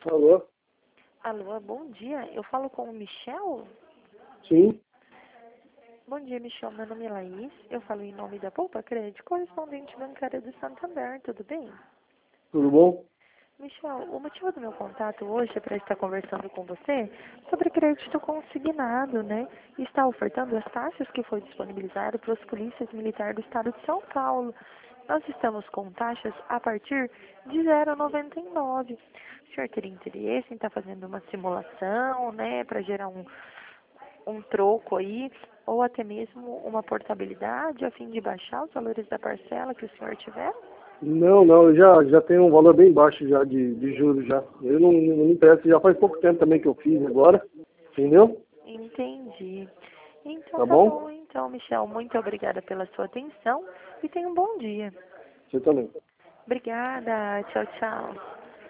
Alô? Alô, bom dia. Eu falo com o Michel? Sim, Bom dia, Michel. Meu nome é Laís. Eu falo em nome da Poupa Crédito, correspondente bancária do Santander. Tudo bem? tudo bom? Michel, o motivo do meu contato hoje é para estar conversando com você sobre crédito consignado, né? E está ofertando as taxas que foi disponibilizado para os polícias militares do estado de São Paulo. Nós estamos com taxas a partir de 0,99. O senhor teria interesse em estar fazendo uma simulação, né, para gerar um troco aí, ou até mesmo uma portabilidade a fim de baixar os valores da parcela que o senhor tiver? Não, eu já tenho um valor bem baixo já de juros já. Eu não me interesso, já faz pouco tempo também que eu fiz agora, entendeu? Entendi. Então Tá tá bom, bom? então, Michel, muito obrigada pela sua atenção e tenha um bom dia. Você também. Obrigada, tchau, tchau.